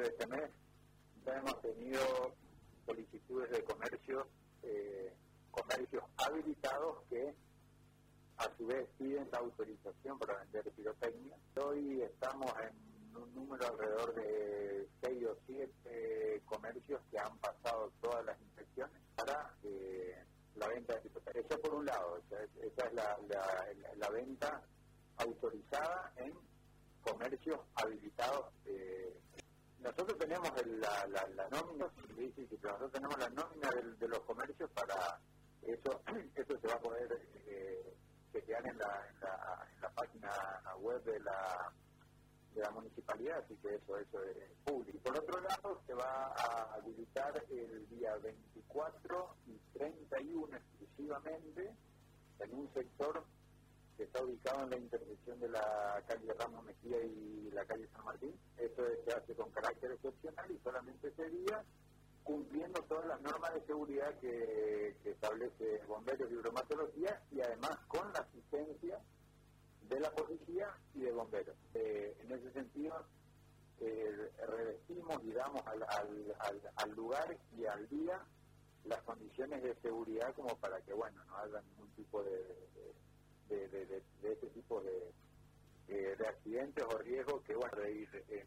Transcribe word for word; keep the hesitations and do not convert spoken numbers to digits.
de este mes ya hemos tenido solicitudes de comercio, eh, comercios habilitados que a su vez piden la autorización para vender pirotecnia. Hoy estamos en un número alrededor de seis o siete comercios que han pasado todas las inspecciones para eh, la venta de pirotecnia. Eso por un lado, esa es, esa es la, la, la, la venta autorizada en comercios habilitados. Eh, nosotros tenemos el, la, la, la nómina, sí, sí, sí, pero nosotros tenemos la nómina de, de los comercios para eso. Eso se va a poder eh, chequear en la, en, la, en la página web de la de la municipalidad, así que eso eso es público. Por otro lado, se va a habilitar el día veinticuatro y treinta y uno exclusivamente en un sector que está ubicado en la intersección de la calle Ramos Mejía y la calle San Martín. Esto se hace con carácter excepcional y solamente ese día, cumpliendo todas las normas de seguridad que, que establece Bomberos y Bromatología, y además con la asistencia de la policía y de bomberos. Eh, en ese sentido, eh, revestimos y damos al, al, al, al lugar y al día las condiciones de seguridad como para que, bueno, no haya ningún tipo de, de, de, de, de, de este tipo de, de, de accidentes o riesgos que, bueno, de ir en